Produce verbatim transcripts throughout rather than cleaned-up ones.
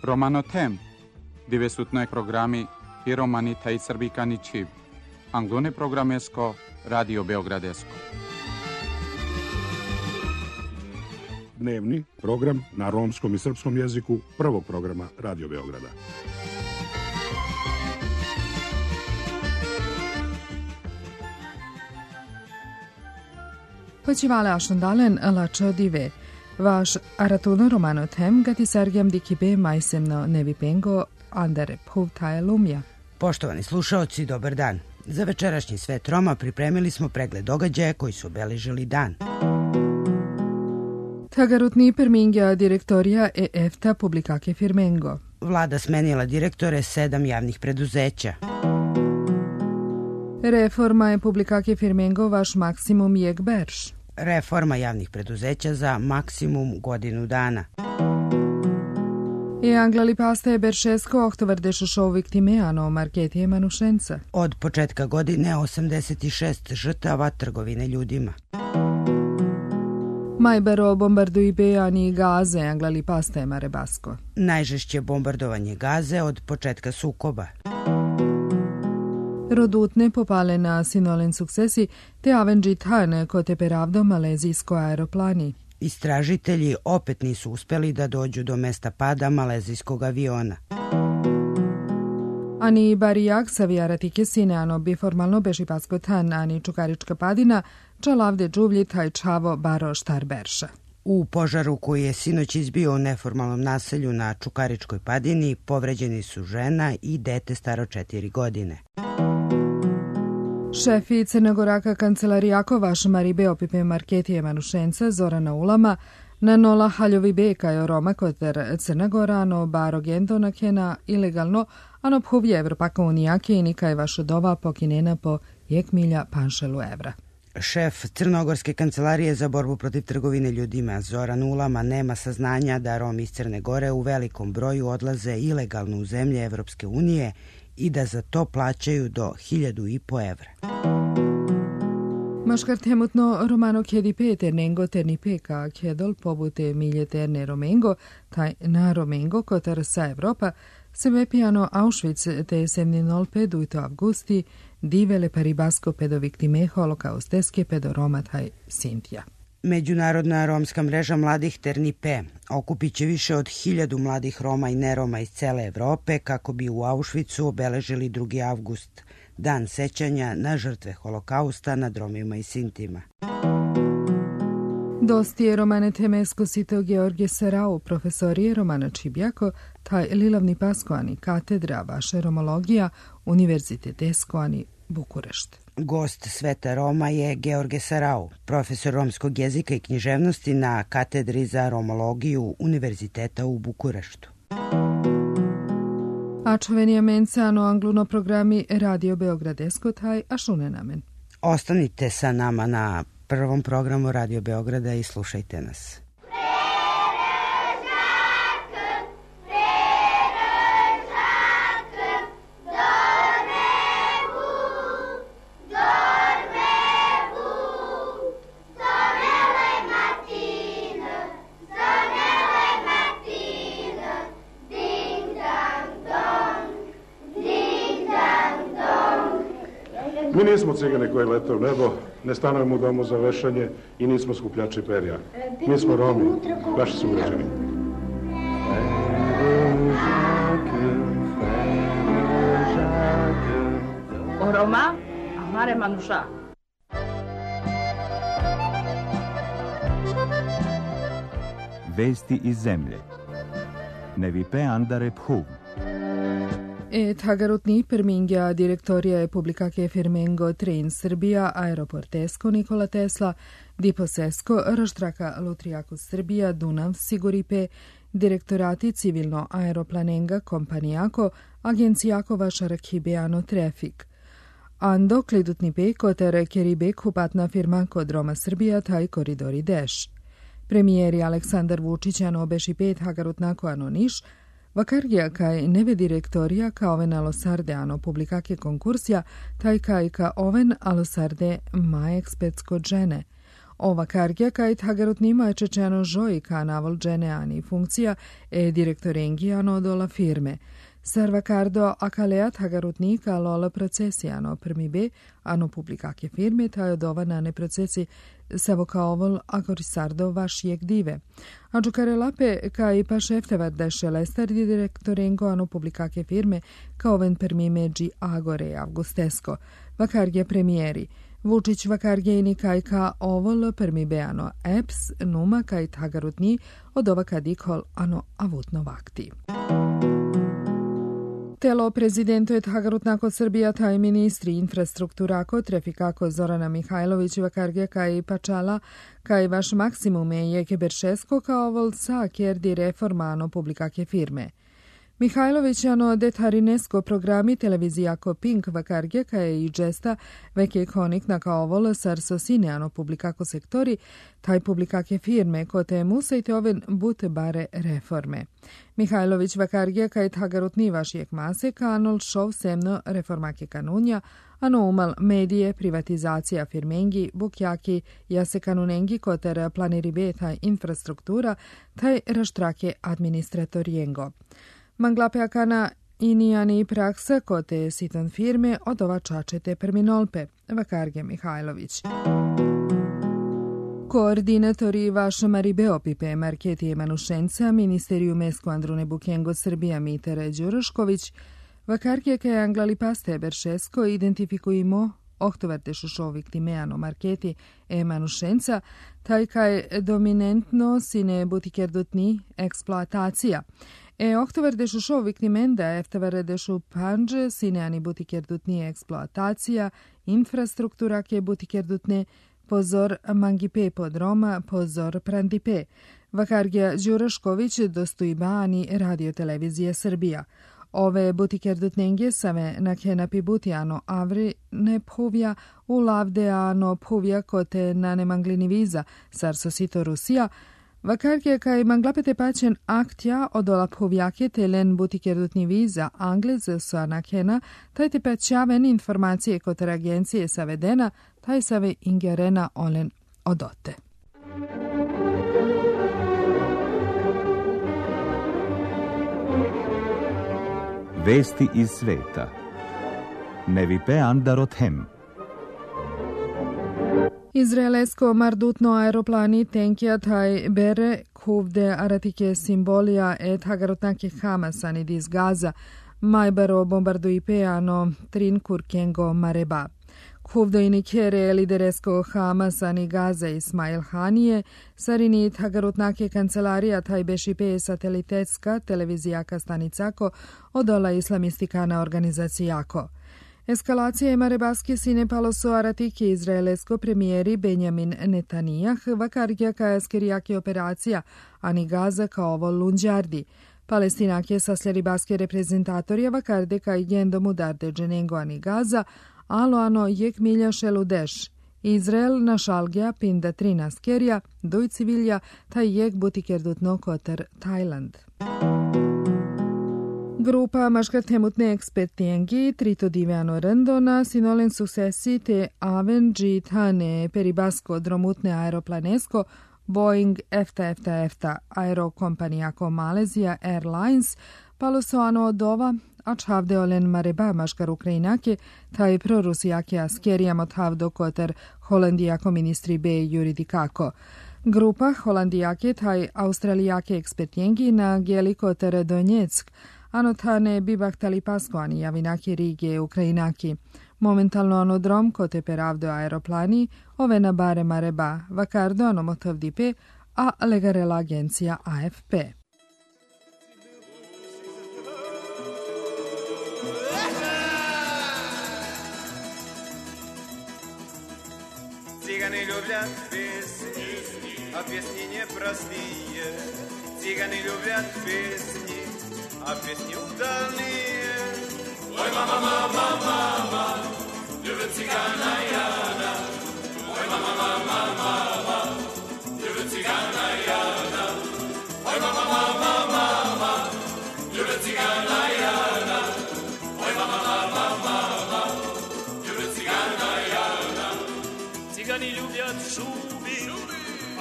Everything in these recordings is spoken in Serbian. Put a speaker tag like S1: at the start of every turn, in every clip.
S1: Romanotem, divesutnoj programi i romani taj srbikani čiv. Anglone programesko, Radio Beogradesko.
S2: Dnevni program na romskom i srpskom jeziku prvog programa Radio Beograda.
S3: Počivale ašandalen lačo dive. Vaš aratuno romano tem gati sargjam dikibe majsemno nevi pengo andere puvtaje lumja.
S4: Poštovani slušaoci, dobar dan. Za večerašnji Svet Roma pripremili smo pregled događaja koji su obeležili dan.
S3: Tagarutni permingja direktorija e efta publikake firmengo.
S4: Vlada smenila direktore sedam javnih preduzeća.
S3: Reforma je publikake firmengo vaš maksimum jeg berš.
S4: Reforma javnih preduzeća za maksimum godinu dana.
S3: E anglali pastaje beršesko ohtovardešo šov viktimeano marketije manušenca.
S4: Od početka godine osamdeset šest žrtava trgovine ljudima.
S3: Majbero bombarduj bejani Gaze, anglali pastaje marebasko.
S4: Najžešće bombardovanje Gaze od početka sukoba.
S3: Rodutne popale na sinolen suksesi te avenđi tane kote peravdo malezijsko aeroplani.
S4: Istražitelji opet nisu uspeli da dođu do mesta pada malezijskog aviona.
S3: Ani barijak savijaratike sineano bi formalno beši pasko tan ani čukarička padina, čalavde džuvlji taj čavo baro štar berša.
S4: U požaru koji je sinoć izbio u neformalnom naselju na Čukaričkoj padini povređeni su žena i dete staro četiri godine.
S3: Šefi Crnogoraka kancelarijako vaš Maribe opipe marketije manušenca Zorana Ulama na nola haljovi beka jo Roma koter Crnagora ano baro gendonakena ilegalno ano phuvje Evropaka unijake i nikaj vašo dova pokinena po jek milja panšelu evra.
S4: Šef Crnogorske kancelarije za borbu protiv trgovine ljudima Zoran Ulama nema saznanja da Romi iz Crne Gore u velikom broju odlaze ilegalno u zemlje Evropske unije i da za to plaćaju do hiljadu i po evra.
S3: Maškar temutno romano kjedi peter nengo terni peka kjedol pobute milje terne romengo, taj na romengo kotar sa Evropa, se vepijano Auschwitz te sedamnol pet avgusti divele paribasko pedo viktime holokausteske pedo Roma taj Sintija.
S4: Međunarodna romska mreža mladih Ternipe okupit će više od hiljadu mladih Roma i neroma iz cele Evrope kako bi u Auschwitzu obeležili drugi avgust, dan sećanja na žrtve holokausta nad Romima i Sintima.
S3: Dosti je Romane Temesko sito Georgije Sarau, profesorije Romana Čibjako, taj lilavni paskoani katedra vaše romologija, univerziteteskoani Bukurešt.
S4: Gost Sveta Roma je George Sarau, profesor romskog jezika i književnosti na katedri za romologiju Univerziteta u Bukureštu.
S3: Ačovenija mencano angluno programi Radio Beogradesko taj ašunenamen.
S4: Ostanite sa nama na prvom programu Radio Beograda i slušajte nas.
S2: Mi nismo cigane koje lete u nebo, ne stanujemo u domu za vešanje i nismo skupljači perja. Mi smo Romi, vaši su uređeni.
S5: O Roma, amare manuša.
S6: Vesti iz zemlje. Nevipe andare phuv.
S3: E tagarutni permingja direktorija je publikake firmengo Train Srbija, Aeroportesko Nikola Tesla, Diposesko, Raštraka Lutrijaku Srbija, Dunav Siguripe, direktorati civilno aeroplanenga kompanijako, agencijako vaša Kibeano Trafik. Ando klidutni peko ter keribek hupatna firma kod Roma Srbija taj koridori deš. Premijeri Aleksandar Vučić ano beši pet hagarutnako ano niš, Vakargija kaj neve direktorija ka oven alosarde ano publikake konkursija, taj kaj ka oven alosarde ma ekspetsko džene. Ova kargja kajt hagarotnima Čečeno žojika navolđeneani funkcija e direktorengiano dola firme. Servacardo akaleat hagarotnika lola procesiano prmi be, ano publikake firme tajodova nane procesi savokaovol akorisardo vašijek dive. A Đukarelape kaj pa šeftevar deše lester di direktorengo ano publikake firme kao ven permi međi agore avgustesko. Vakargje premijeri. Vučić vakargejni kaj ka ovol permi beano eps numa kaj hagarotni od ova kadikol ano avutno vakti. Telo prezidentu et hagarutnako Srbija taj ministri infrastrukturako trafikako Zorana Mihajlović vakarge kaj pačala kaj vaš maksimume je keberšesko kao volca kerdi reformano publikake firme. Mihajlović ano detarinesko programi televizijako Pink vakarge kaj i džesta veke konik na kao vol sarsosine ano publikako sektori taj publikake firme kote musajte oven bute bare reforme. Mihajlović vakarge kaj hagarutni vašijek mase kanol šov semno reformake kanunja ano umal medije privatizacija firmengi bukjaki jase kanunengi koter planiri beta infrastruktura taj raštrake administratorijengo. Manglape akana inijani praksa kote sitan firme od ova čačete perminolpe, vakarge Mihajlović. Koordinatori vaša Maribeopipe Marketije Manušenca, Ministeriju Mesko Andrune Bukengo Srbija Mitere Đurošković, vakarge ke anglali paste beršesko identifikujemo ohtovarte šušovik timeano Marketi e Manušenca, taj kaj dominantno sine butikerdotni eksploatacija. E oktovar dešu šov viktimenda eftavar dešu panđe sineani butikerdutni eksploatacija, infrastruktura ke butikerdutne, pozor mangipe podroma, pozor prandipe. Vakargija Đurašković dostojbani radio televizije Srbija. Ove butikerdutnenge save na kenapi butijano avri ne puvja u lavdeano puvja kote na nemanglini viza sarsosito Rusija, vakarge kaj manglapete pačen aktja odola puvjake telen butikerdutni viza Anglez sa nakena, taj te pećaven informacije kotar agencije savedena, taj save ingerena olen odote.
S6: Vesti iz sveta. Nevipe andarot hem.
S3: Izraelesko mardutno aeroplani tenkija taj bere kuvde aratike simbolija et hagarotnake Hamasan iz Gaza, majbaro bombarduipeano trinkur kengo mareba. Kuvdo inikere lideresko Hamasan i Gaza Ismail Hanije, sarini hagarotnake kancelarija taj bešipe satelitetska televizijaka stanicako odola islamistikana organizacijako. Eskalacije marebaske sine paloso aratike izraelesko premijeri Benjamin Netanijah vakargja ka eskerijake operacija, ani Gaza kao ovo lunđardi. Palestinake sa sleribaske reprezentatorija vakarde ka igendom udarde dženengo ani Gaza, alo ano jek milja šeludeš. Izrael na šalgja pinda trina skerija, duj civilja, taj jek butikerdutno koter Tajland. Grupa maškartemutne ekspertijengi trito diveano randona sinolen suksesi te avenđi tane peribasko dromutne aeroplanesko Boeing EFTA EFTA EFTA aerokompanijako Malezija Airlines palosoano od ova ač havde olen mareba maškar Ukrajinake taj prorusijake askerijam od havdo koter Holandijako ministri be juridikako. Grupa Holandijake taj australijake ekspertijengi na geli koter Donjeck anotane bibahtali pasko ani javinaki Rige Ukrajinaki. Momentalno anodrom kote peravdo aeroplani ove na bare mareba vakardo anomotov dipe a legarela agencija A F P.
S7: Цыганы любят песни, а песни непростые. Цыганы любят песни, а песни удалые. Ой, мама, мама, мама, любит цыгана Яна. Ой, мама, мама, мама, любит цыгана Яна. Ой, мама, мама, мама, любит цыгана Яна. Ой, мама, мама, мама, любит цыгана Яна. Цыгане любят шубы,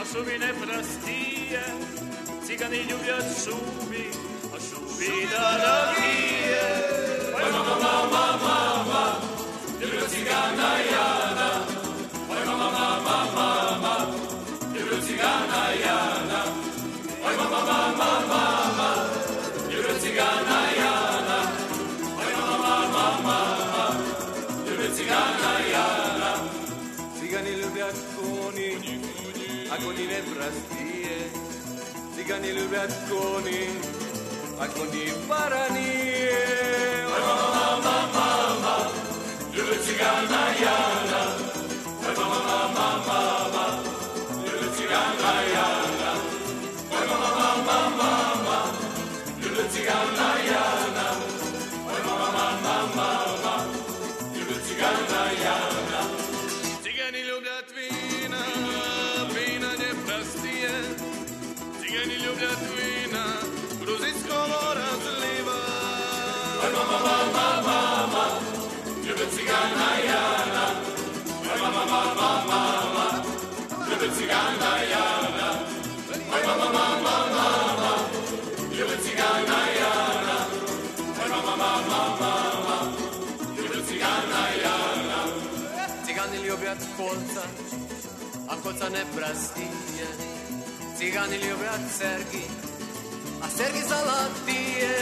S8: a šubi ne prostije, cigani ljubljat šubi, a šubi da navije. Oj mama, mama, mama, ljublju cigana Jana, oj mama, mama, mama, ljublju cigana Jana, oj mama, mama, mama, ljublju cigana Jana, oj mama, mama, mama, ljublju cigana Jana. Cigani ljubljat koni, a koni ne prostije, cigani ljubljat koni, a koni baranije. Oj mama, mama, mama, ljublju cigana Jana, oj mama, mama, mama, ljublju cigana Jana, oj mama, mama, mama, ljublju cigana Jana, oj mama, mama, mama, ljublju cigana Jana. Cigani ljubljat vina, vina ne prostije, cigani ljubljat vina, gruzijskovo razliva. Oj mama, mama, mama, ljublju cigana Jana, oj mama, mama, mama, ljublju cigana Jana, oj mama, mama, mama, ljublju cigana Jana, oj mama, mama, mama, ljublju cigana Jana. Cigani ljubljat kolca, a kolca ne prostije, cigani ljubljat sergi, a sergi zalatije.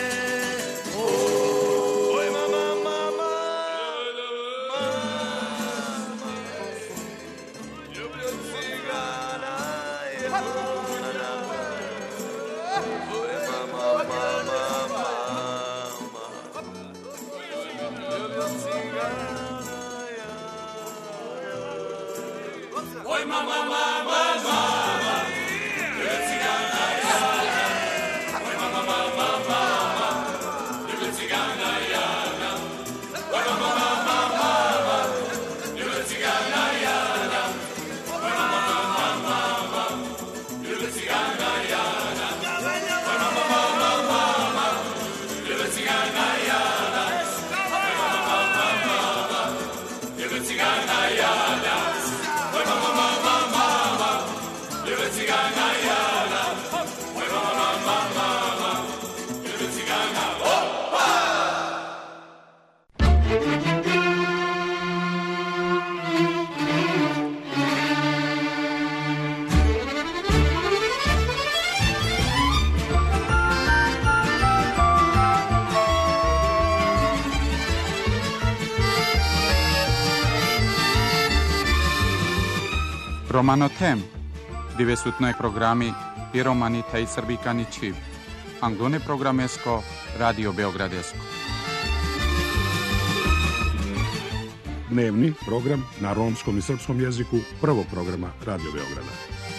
S8: Oj mama, mama, mama, ljublju cigana Jana, oj mama, mama, mama, ljublju cigana Jana, oj mama, mama, mama, ljublju cigana Jana, oj mama, mama, mama, ljublju cigana Jana, oj mama, mama, mama, ljublju cigana Jana, oj mama, mama, mama, ljublju cigana Jana, oj mama, mama, mama, ljublju cigana Jana, oj mama, mama, mama, ljublju cigana Jana, oj mama, mama, mama, ljublju cigana Jana, oj mama, mama, mama, ljublju cigana. Opa!
S1: Romano Tem, divesutnoj programi i romani taj srbikani čiv. Anglone programesko, Radio Beogradesko.
S2: Dnevni program na romskom i srpskom jeziku prvog programa Radio Beograda.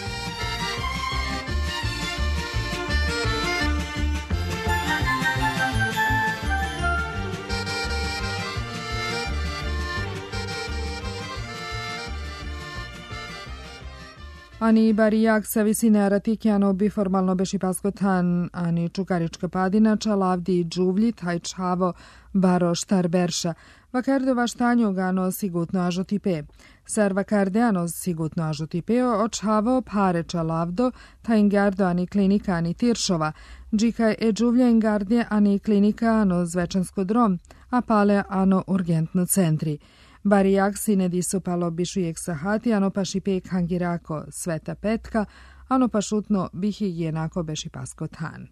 S3: Ani barijak sa visine Aratikjano bi formalno beši paskotan, ani čukarička padinača, lavdi i džuvlji, taj čavo, baro štar berša. Vakardova štanjogano sigutno ažotipe. Sar vakardeano sigutno ažotipeo, očavo pareča lavdo, ta ingardo ani klinika ani tiršova. Džika e džuvlja ingardje ani klinika ano zvečansko drom, a pale ano urgentno centri. Barijak sine disopalo bišujek sahati, ano pa šipek hangirako sveta petka, ano pa šutno bihigijenako beši paskotan.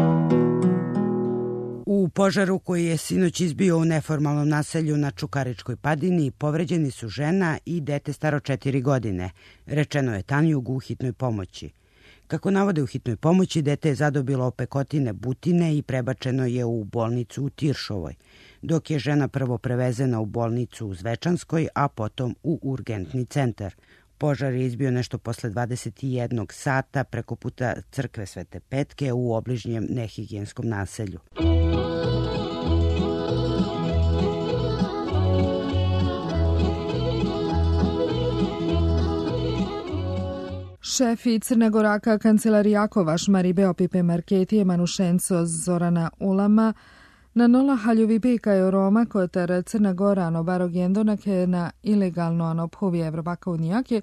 S4: U požaru koji je sinoć izbio u neformalnom naselju na Čukaričkoj padini povređeni su žena i dete staro četiri godine, rečeno je Tanjugu u hitnoj pomoći. Kako navode u hitnoj pomoći, dete je zadobilo opekotine butine i prebačeno je u bolnicu u Tiršovoj, dok je žena prvo prevezena u bolnicu u Zvečanskoj, a potom u urgentni centar. Požar je izbio nešto posle dvadeset jednog sata preko puta crkve Svete Petke u obližnjem nehigijenskom naselju.
S3: Šefi Crnegoraka Kancelarijako Šmari Beopipe Marketije Manušenco Zorana Ulama na nola haljuvi beka je Roma kotar Crna Gora ano barogendo na ilegalno ano phovi Evropaka unijake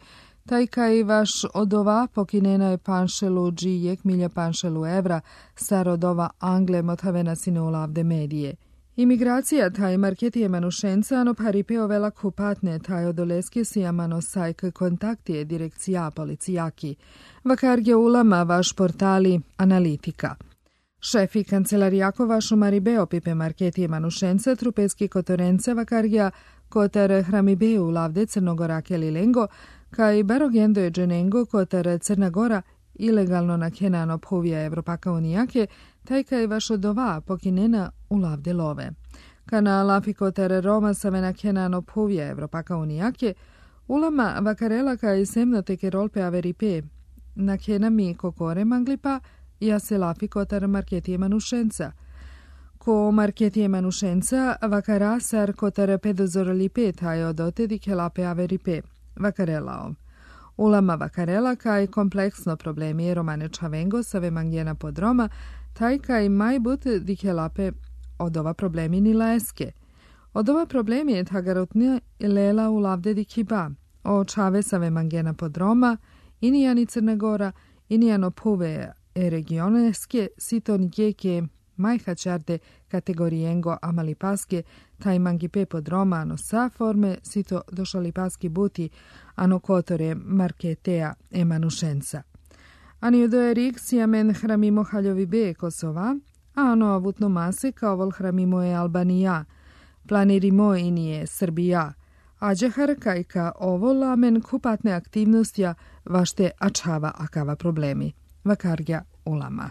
S3: taj kaj vaš odova pokinena je panšelu džijek milja panšelu evra, star odova Angle motavena sinulavde medije. Imigracija taj marketije manušenca ano paripeo vela kupatne taj odoleske sijamano sajk kontaktije direkcija policijaki. Vakarge ulama vaš portali analitika. Šefi kancelarijako vašu maribeo pipe marketije manušenca trupeski kotorence vakargija kotar hramibeu lavde Crnogorake Lilengo, kaj barogendo je dženengo kotar Crna Gora ilegalno nakenano puvija Evropaka unijake, taj kaj vaš odova pokinena u lavde love. Kana lafi kotar Roma savena kenano puvija Evropaka unijake, ulama vakarela kaj semno teke rolpe averipe, nakena mi kokore manglipa, ja se lafi kotar marketije manušenca. Ko marketije manušenca, vakara sar kotar pedozorlipe taj odote dike lape averipe, vakarelao. Ulama vakarela kaj kompleksno problemi romane čavengo save mangjena podroma, taj kaj majbut dike lape od ova problemi ni laeske. Od ova problemi je tagarotni lela u lavde dikiba, o čave save mangjena podroma, inijani Crna Gora, inijano puve e regioneske, siton jeke majhačarde kategorijengo amalipaske, taj mangipe podroma ano sa forme, sito došalipaski buti, ano kotore marketea e manušenca. Ani do erik siamen hramimo haljovi be Kosova, a ano avutno mase kao vol hramimo e Albanija, planirimo inije Srbija, a džehar kajka ovo lamen kupatne aktivnostja vašte ačava akava problemi. Vakargja ulama.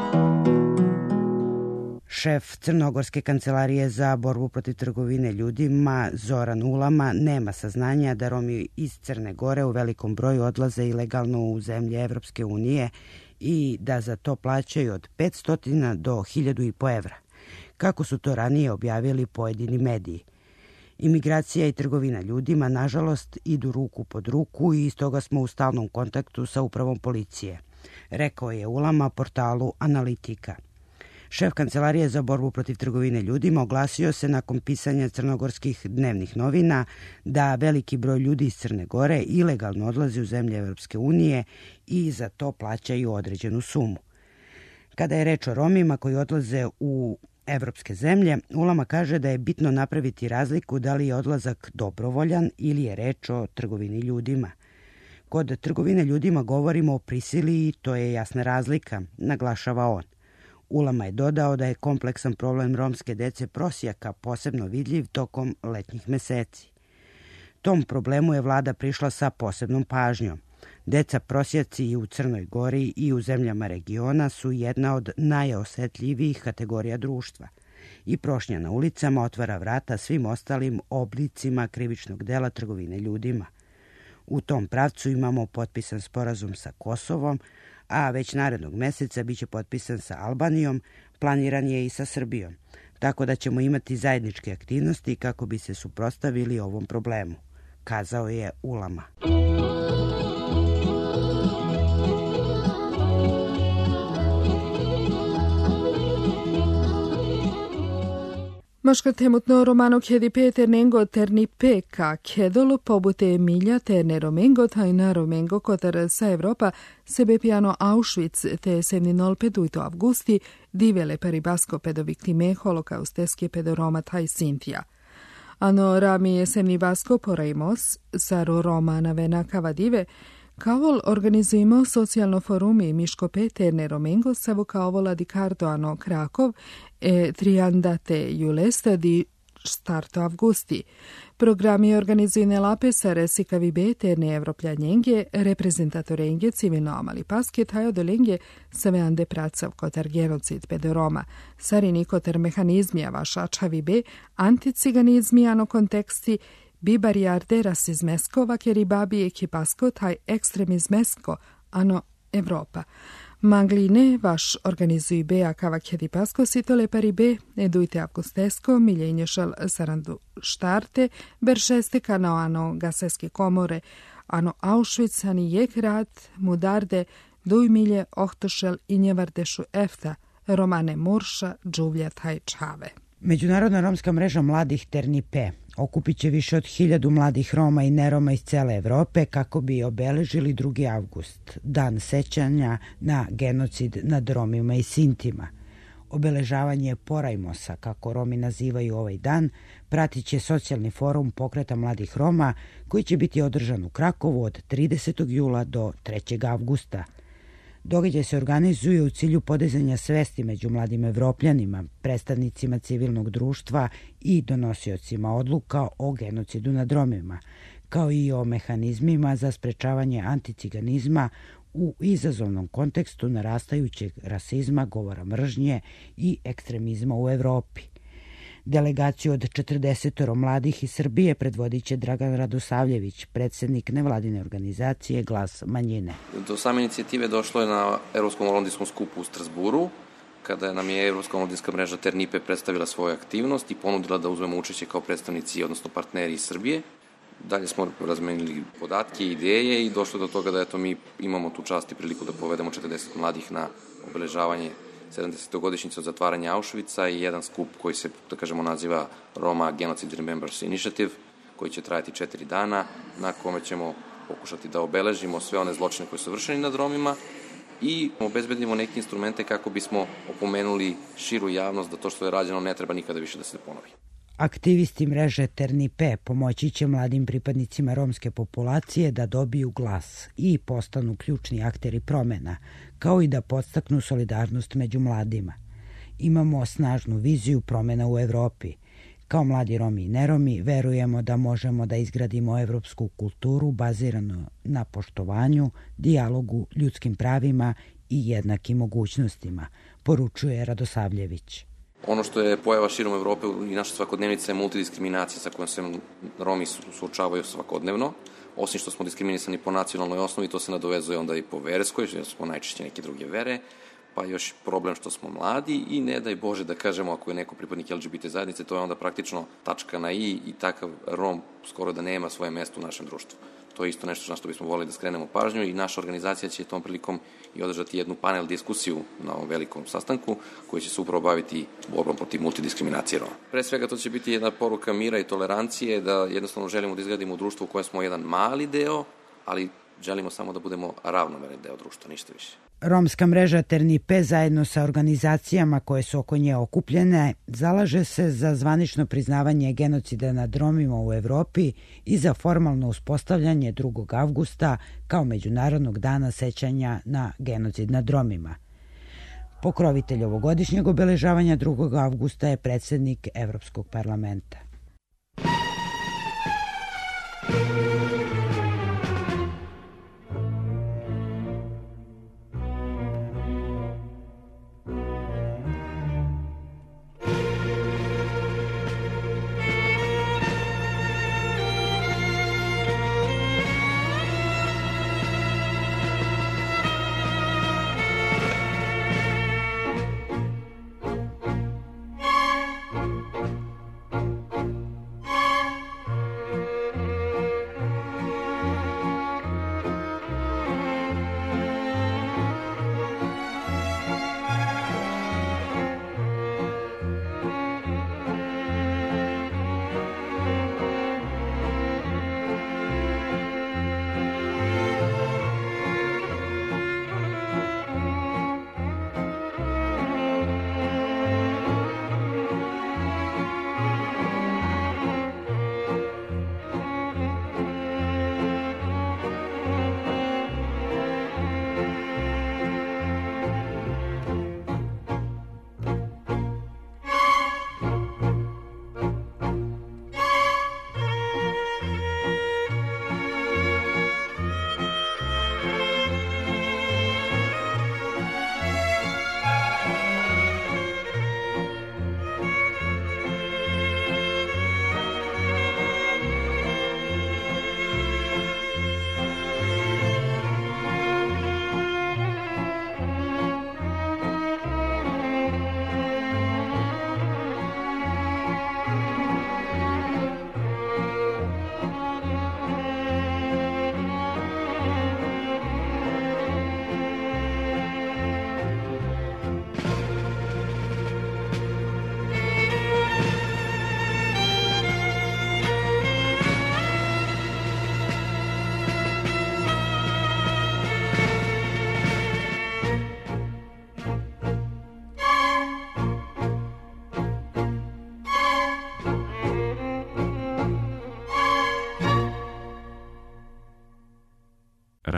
S4: Šef Crnogorske kancelarije za borbu protiv trgovine ljudima Zoran Ulama nema saznanja da Romi iz Crne Gore u velikom broju odlaze ilegalno u zemlje Evropske unije i da za to plaćaju od petsto do hiljadu i po evra, kako su to ranije objavili pojedini mediji. Imigracija i trgovina ljudima, nažalost, idu ruku pod ruku i stoga smo u stalnom kontaktu sa upravom policije, rekao je Ulama portalu Analitika. Šef Kancelarije za borbu protiv trgovine ljudima oglasio se nakon pisanja crnogorskih dnevnih novina da veliki broj ljudi iz Crne Gore ilegalno odlazi u zemlje Evropske unije i za to plaćaju određenu sumu. Kada je reč o Romima koji odlaze u evropske zemlje, Ulama kaže da je bitno napraviti razliku da li je odlazak dobrovoljan ili je reč o trgovini ljudima. Kod trgovine ljudima govorimo o prisili i to je jasna razlika, naglašava on. Ulama je dodao da je kompleksan problem romske dece prosjaka posebno vidljiv tokom letnjih meseci. Tom problemu je vlada prišla sa posebnom pažnjom. Deca prosjaci i u Crnoj Gori i u zemljama regiona su jedna od najosetljivijih kategorija društva i prošnja na ulicama otvara vrata svim ostalim oblicima krivičnog dela trgovine ljudima. U tom pravcu imamo potpisan sporazum sa Kosovom, a već narednog meseca biće potpisan sa Albanijom, planiran je i sa Srbijom, tako da ćemo imati zajedničke aktivnosti kako bi se suprotstavili ovom problemu, kazao je Ulama.
S3: Moška temutno romano kjedi Peter Nengo terni peka kjedolo pobute Emilja terne romengo tajna romengo kotar sa Evropa sebe piano Auschwitz te semninol peduito avgusti divele peribasko pedoviktime holokausteske pedoroma taj Sintija. Ano rami je semni basko porejmos saro Roma navena kavadive Kavol organizujemo socijalno forumi Miško Peterne Romengo savo kavola di Cardo ano Krakov e triandate julesta di starto avgusti. Programi organizujene lape sa resikavi beterne evropljanjenge, reprezentatorenge civilno amali paske tajo dolenge saveande pracav kotar genocid pedoroma, sarini kotar mehanizmija vaša čavi be, anticiganizmi ano konteksti, bi barijarde rasizmesko vakeri babi ekipasko taj ekstremizmesko ano Evropa. Mangline vaš organizuj be akava kedi pasko sitole pari be edujte avgustesko miljenješal sarandu štarte ber šeste kanao ano gaseske komore ano Auschwitz ani jek rad mudarde duj milje ohtošel i njevardešu efta romane murša džuvlja taj čave.
S4: Međunarodna romska mreža mladih Terni P okupit će više od hiljadu mladih Roma i neroma iz cele Evrope kako bi obeležili drugi avgust, dan sećanja na genocid nad Romima i Sintima. Obeležavanje Porajmosa, kako Romi nazivaju ovaj dan, pratit će socijalni forum Pokreta mladih Roma koji će biti održan u Krakovu od tridesetog jula do trećeg avgusta. Događaj se organizuje u cilju podizanja svesti među mladim Evropljanima, predstavnicima civilnog društva i donosiocima odluka o genocidu nad Romima, kao i o mehanizmima za sprečavanje anticiganizma u izazovnom kontekstu narastajućeg rasizma, govora mržnje i ekstremizma u Evropi. Delegaciju od četrdeset mladih iz Srbije predvodit će Dragan Radosavljević, predsjednik nevladine organizacije Glas manjine.
S9: Do same inicijative došlo je na Evropskom omladinskom skupu u Strasburu, kada nam je Evropska omladinska mreža Ternipe predstavila svoju aktivnost i ponudila da uzmemo učešće kao predstavnici, odnosno partneri iz Srbije. Dalje smo razmenili podatke i ideje i došlo do toga da eto, mi imamo tu čast i priliku da povedemo četrdeset mladih na obeležavanje sedamdesetogodišnjice od zatvaranja Auschwitza i jedan skup koji se, da kažemo, naziva Roma Genocide Remembrance Initiative, koji će trajati četiri dana, na kome ćemo pokušati da obeležimo sve one zločine koje su vršeni nad Romima i obezbedimo neke instrumente kako bismo opomenuli širu javnost da to što je rađeno ne treba nikada više da se ponovi.
S4: Aktivisti mreže Ternipe pomoći će mladim pripadnicima romske populacije da dobiju glas i postanu ključni akteri promena, kao i da podstaknu solidarnost među mladima. Imamo snažnu viziju promena u Evropi. Kao mladi Romi i neromi verujemo da možemo da izgradimo evropsku kulturu baziranu na poštovanju, dijalogu, ljudskim pravima i jednakim mogućnostima, poručuje Radosavljević.
S9: Ono što je pojava širom Evrope i naša svakodnevnica je multidiskriminacija sa kojom se Romi suočavaju svakodnevno. Osim što smo diskriminisani po nacionalnoj osnovi, to se nadovezuje onda i po verskoj, jer smo najčešće neke druge vere, pa još problem što smo mladi i ne daj Bože da kažemo ako je neko pripadnik L G B T zajednice, to je onda praktično tačka na i i takav Rom skoro da nema svoje mesto u našem društvu. To je isto nešto na što bismo volili da skrenemo pažnju i naša organizacija će tom prilikom i održati jednu panel diskusiju na ovom velikom sastanku koji će se upravo baviti borbom protiv multidiskriminacije Roma. Pre svega to će biti jedna poruka mira i tolerancije, da jednostavno želimo da izgradimo društvo u kojem smo jedan mali deo, ali želimo samo da budemo ravnomerni deo društva, ništa više.
S4: Romska mreža Ternipe zajedno sa organizacijama koje su oko nje okupljene zalaže se za zvanično priznavanje genocida nad Romima u Evropi i za formalno uspostavljanje drugog avgusta kao Međunarodnog dana sećanja na genocid nad Romima. Pokrovitelj ovogodišnjeg obeležavanja drugog avgusta je predsjednik Evropskog parlamenta.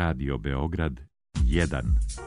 S6: Radio Beograd jedan.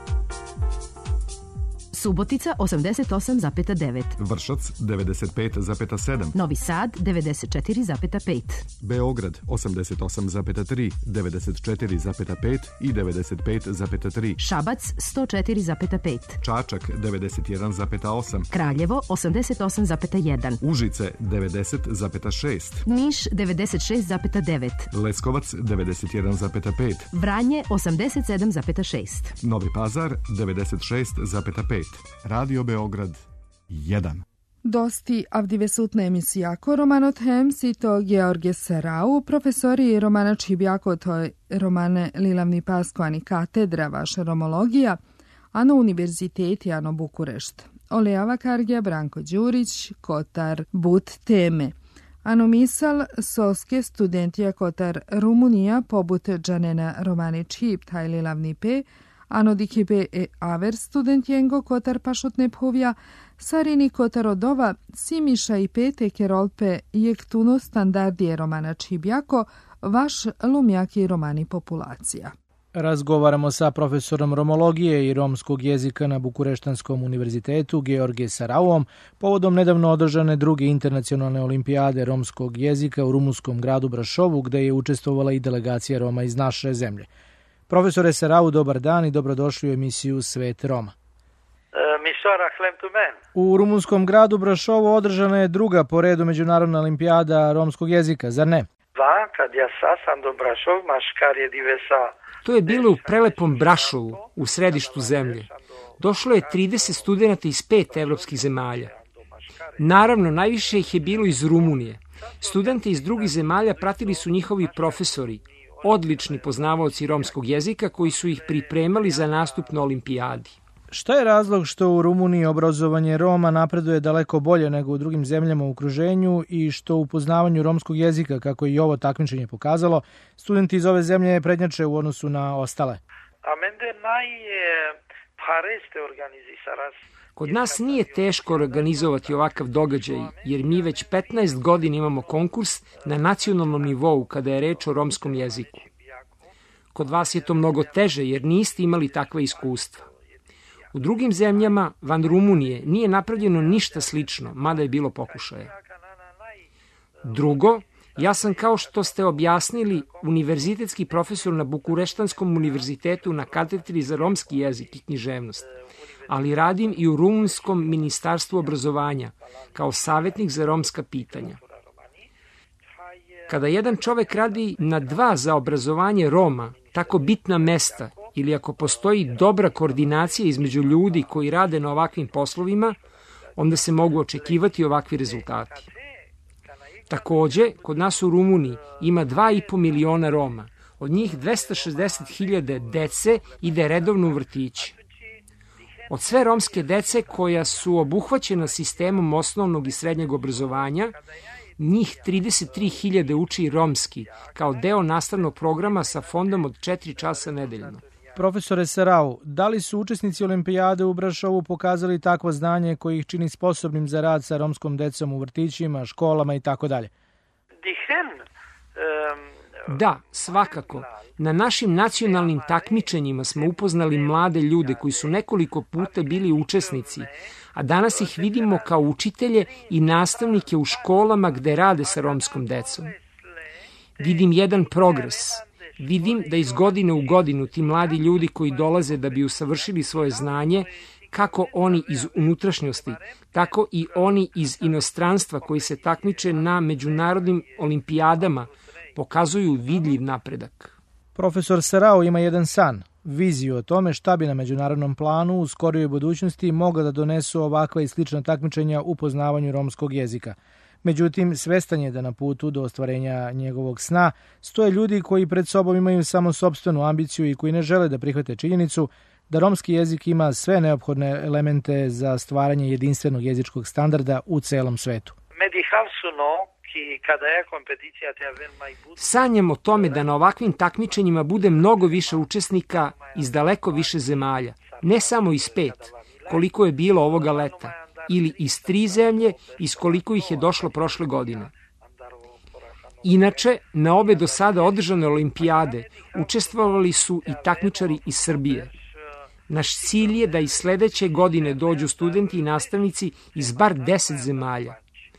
S10: Subotica osamdeset osam zarez devet.
S11: Vršac devedeset pet zarez sedam.
S10: Novi Sad devedeset četiri zarez pet.
S11: Beograd osamdeset osam zarez tri, devedeset četiri zarez pet i devedeset pet zarez tri.
S10: Šabac sto četiri zarez pet.
S11: Čačak devedeset jedan zarez osam.
S10: Kraljevo osamdeset osam zarez jedan.
S11: Užice devedeset zarez šest.
S10: Niš devedeset šest zarez devet.
S11: Leskovac devedeset jedan zarez pet.
S10: Vranje osamdeset sedam zarez šest.
S11: Novi Pazar devedeset šest zarez pet. Radio Beograd jedan.
S3: Dosti avdivesutna emisijako Romano Temps i to George Serau, profesori Romana Čibjako, to je Romane Lilavni Pasko, ani katedra vaša romologija, ano univerziteti, ano Bukurešt. Olejava Kargija, Branko Đurić, Kotar But teme. Ano misal soske studentija Kotar Rumunija, pobut Džanena Romane Čib, taj Lilavni P, ano dikibe e aver studentjengo Kotar pašotne povja, sarini Kotar odova, simiša i pete kerolpe jektuno standardije Romana Čibjako, vaš lumjaki romani populacija.
S12: Razgovaramo sa profesorom romologije i romskog jezika na Bukureštanskom univerzitetu George Sarauom povodom nedavno održane druge internacionalne olimpijade romskog jezika u rumunskom gradu Brašovu, gde je učestvovala i delegacija Roma iz naše zemlje. Profesore Sarau, dobar dan i dobrodošli u emisiju Svet Roma. U rumunskom gradu Brašovu održana je druga po redu međunarodna olimpijada romskog jezika, zar ne?
S13: To je bilo u prelepom Brašovu, u središtu zemlje. Došlo je trideset studenata iz pet evropskih zemalja. Naravno, najviše ih je bilo iz Rumunije. Studente iz drugih zemalja pratili su njihovi profesori, odlični poznavaoci romskog jezika koji su ih pripremali za nastup na olimpijadi.
S12: Šta je razlog što u Rumuniji obrazovanje Roma napreduje daleko bolje nego u drugim zemljama u okruženju i što u poznavanju romskog jezika, kako je i ovo takmičenje pokazalo, studenti iz ove zemlje prednjače u odnosu na ostale?
S13: Kod nas nije teško organizovati ovakav događaj, jer mi već petnaest godina imamo konkurs na nacionalnom nivou kada je reč o romskom jeziku. Kod vas je to mnogo teže jer niste imali takva iskustva. U drugim zemljama, van Rumunije, nije napravljeno ništa slično, mada je bilo pokušaja. Drugo, ja sam, kao što ste objasnili, univerzitetski profesor na Bukureštanskom univerzitetu na katedri za romski jezik i književnost, ali radim i u rumunskom ministarstvu obrazovanja kao savjetnik za romska pitanja. Kada jedan čovek radi na dva za obrazovanje Roma, tako bitna mesta, ili ako postoji dobra koordinacija između ljudi koji rade na ovakvim poslovima, onda se mogu očekivati ovakvi rezultati. Takođe, kod nas u Rumuniji ima dva i po miliona Roma, od njih dvesta šezdeset hiljada dece ide redovno u vrtiće. Od sve romske dece koja su obuhvaćena sistemom osnovnog i srednjeg obrazovanja, njih trideset tri hiljade uči romski kao deo nastavnog programa sa fondom od četiri časa nedeljno.
S12: Profesore Sarau, da li su učesnici olimpijade u Brašovu pokazali takvo znanje koje ih čini sposobnim za rad sa romskom decom u vrtićima, školama i tako dalje?
S13: Da, svakako. Na našim nacionalnim takmičenjima smo upoznali mlade ljude koji su nekoliko puta bili učesnici, a danas ih vidimo kao učitelje i nastavnike u školama gde rade sa romskom decom. Vidim jedan progres. Vidim da iz godine u godinu ti mladi ljudi koji dolaze da bi usavršili svoje znanje, kako oni iz unutrašnjosti, tako i oni iz inostranstva koji se takmiče na međunarodnim olimpijadama, pokazuju vidljiv napredak.
S12: Profesor Sarau ima jedan san, viziju o tome šta bi na međunarodnom planu u skorijoj budućnosti mogla da donesu ovakva i slična takmičenja u poznavanju romskog jezika. Međutim, svestan je da na putu do ostvarenja njegovog sna stoje ljudi koji pred sobom imaju samo sopstvenu ambiciju i koji ne žele da prihvate činjenicu da romski jezik ima sve neophodne elemente za stvaranje jedinstvenog jezičkog standarda u celom svetu.
S13: Sanjam o tome da na ovakvim takmičenjima bude mnogo više učesnika iz daleko više zemalja, ne samo iz pet, koliko je bilo ovoga leta, ili iz tri zemlje, iz koliko ih je došlo prošle godine. Inače, na obe do sada održane olimpijade učestvovali su i takmičari iz Srbije. Naš cilj je da i sledeće godine dođu studenti i nastavnici iz bar deset zemalja.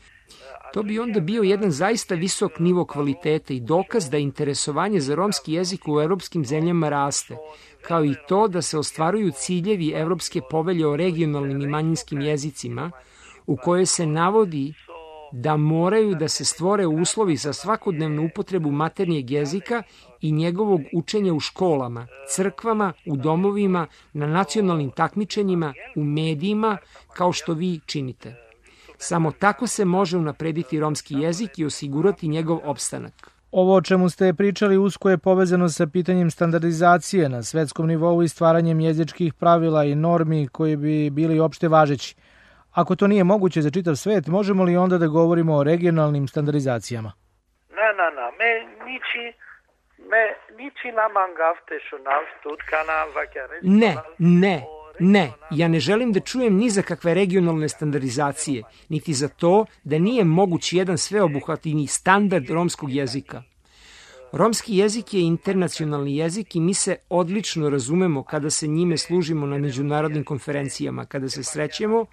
S13: To bi onda bio jedan zaista visok nivo kvaliteta i dokaz da interesovanje za romski jezik u evropskim zemljama raste, kao i to da se ostvaruju ciljevi Evropske povelje o regionalnim i manjinskim jezicima, u kojoj se navodi da moraju da se stvore uslovi za svakodnevnu upotrebu maternjeg jezika i njegovog učenja u školama, crkvama, u domovima, na nacionalnim takmičenjima, u medijima, kao što vi činite. Samo tako se može unaprediti romski jezik i osigurati njegov opstanak.
S12: Ovo o čemu ste pričali usko je povezano sa pitanjem standardizacije na svetskom nivou i stvaranjem jezičkih pravila i normi koji bi bili opšte važeći. Ako to nije moguće za čitav svet, možemo li onda da govorimo o regionalnim standardizacijama?
S14: Ne, ne, ne. Me nici, me nici namangavte što nav stutkana vakare.
S13: Ne, ne, ne. Ja ne želim da čujem ni za kakve regionalne standardizacije, niti za to da nije moguć jedan sveobuhvatni standard romskog jezika. Romski jezik je internacionalni jezik i mi se odlično razumemo kada se njime služimo na međunarodnim konferencijama, kada se srećemo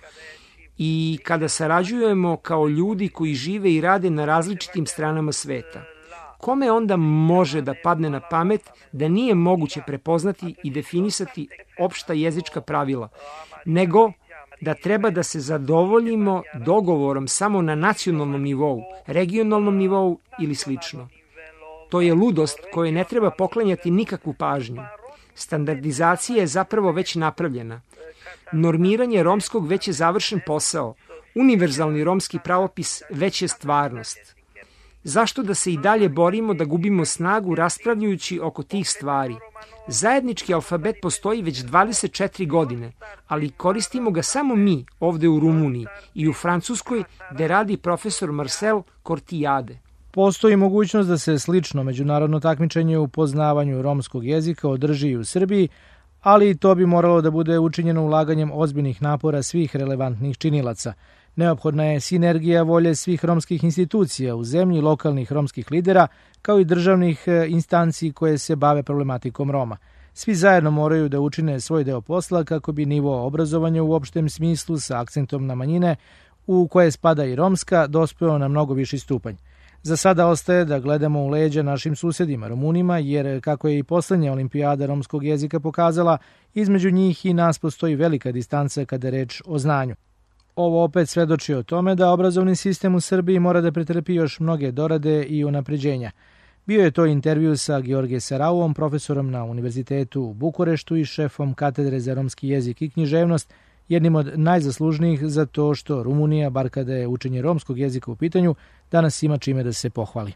S13: i kada sarađujemo kao ljudi koji žive i rade na različitim stranama sveta. Kome onda može da padne na pamet da nije moguće prepoznati i definisati opšta jezička pravila, nego da treba da se zadovoljimo dogovorom samo na nacionalnom nivou, regionalnom nivou ili slično. To je ludost kojoj ne treba poklanjati nikakvu pažnju. Standardizacija je zapravo već napravljena. Normiranje romskog već je završen posao. Univerzalni romski pravopis već je stvarnost. Zašto da se i dalje borimo da gubimo snagu raspravljajući oko tih stvari? Zajednički alfabet postoji već dvadeset četiri godine, ali koristimo ga samo mi ovde u Rumuniji i u Francuskoj, gde radi profesor Marcel Cortiade.
S12: Postoji mogućnost da se slično međunarodno takmičenje u poznavanju romskog jezika održi i u Srbiji, ali to bi moralo da bude učinjeno ulaganjem ozbiljnih napora svih relevantnih činilaca. Neophodna je sinergija volje svih romskih institucija u zemlji, lokalnih romskih lidera, kao i državnih instanci koje se bave problematikom Roma. Svi zajedno moraju da učine svoj deo posla kako bi nivo obrazovanja u opštem smislu sa akcentom na manjine, u koje spada i romska, dospeo na mnogo viši stupanj. Za sada ostaje da gledamo u leđa našim susedima Rumunima, jer kako je i poslednja olimpijada romskog jezika pokazala, između njih i nas postoji velika distanca kada je reč o znanju. Ovo opet svedoči o tome da obrazovni sistem u Srbiji mora da pretrpi još mnoge dorade i unapređenja. Bio je to intervju sa George Sarauom, profesorom na Univerzitetu u Bukureštu i šefom katedre za romski jezik i književnost, jednim od najzaslužnijih za to što Rumunija, bar kada je učenje romskog jezika u pitanju, danas ima čime da se pohvali.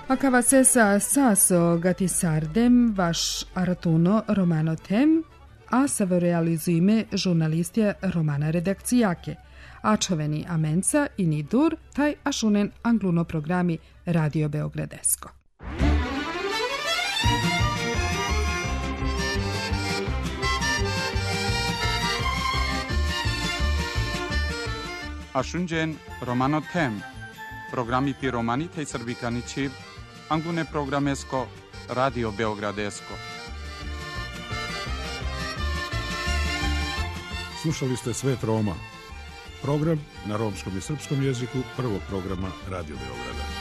S3: Akavacesa saso gatisardem vaš aratuno romano tem, a savorealizuime žurnalistje romana redakcijake, a čoveni amenca i nidur, taj ašunen angluno programi Radio Beogradesko.
S1: Ašunđen romano tem, programi pi romani tej srbikani čib, anglune programesko Radio Beogradesko.
S2: Slušali ste Svet Roma, program na romskom i srpskom jeziku prvog programa Radio Beograda.